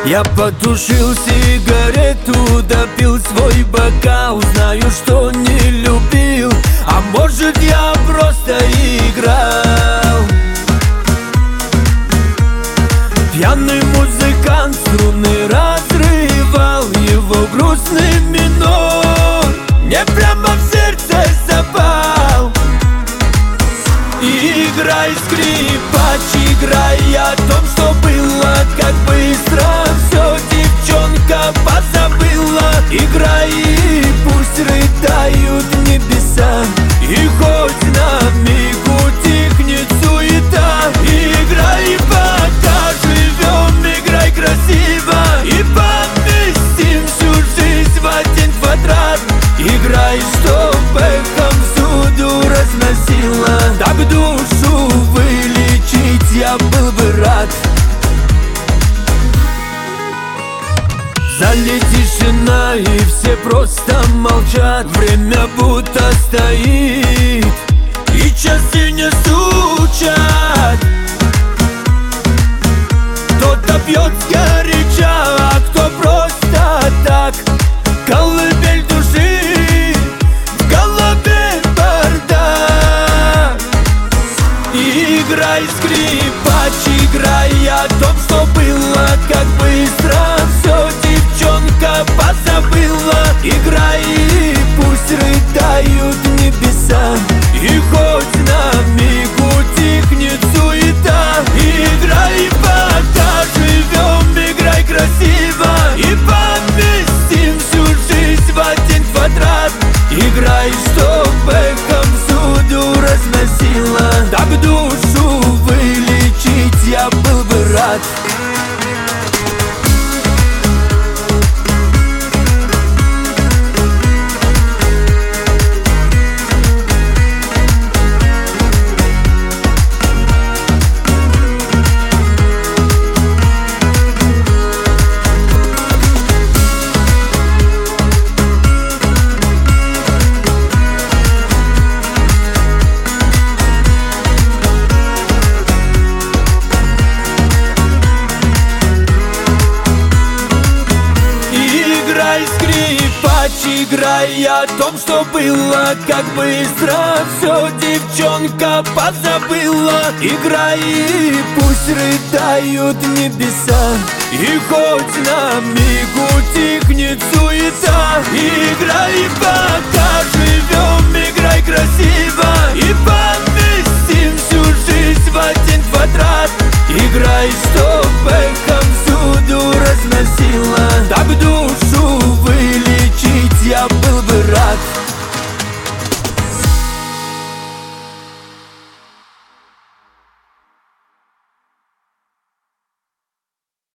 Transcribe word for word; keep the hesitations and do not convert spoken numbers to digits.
Я потушил сигарету, допил свой бокал. Знаю, что не любил, а может я просто играл. Пьяный музыкант струны разрывал, его грустный минор мне прямо в сердце запал. Играй, скрипач, играй о том, что было, как быстро все девчонка позабыла. Играй, и пусть рыдают небеса, и хоть на миг утихнет суета. Играй, пока живем, играй красиво, и поместим всю жизнь в один квадрат. Играй, чтоб эхом всюду разносила, так душу вылечить я был бы рад. В зале тишина, и все просто молчат. Время будто стоит, и часы не стучат. Кто-то пьет сгоряча, а кто просто так. Колыбель души, в голове бардак. Играй, скрипач, играй о том, что было, как быстро все девчонка позабыла. Играй, и пусть рыдают небеса, и хоть на миг утихнет суета. Играй, пока живем, играй красиво, и поместим всю жизнь в один квадрат. Играй, чтоб эхом всюду разносила, так душу вылечить я был бы рад. Играй о том, что было, как быстро все девчонка позабыла. Играй, и пусть рыдают небеса, и хоть на миг утихнет суета. Играй, пока живем, играй красиво, и поместим всю жизнь в один квадрат. Играй, чтоб эхом всюду разносила, так душу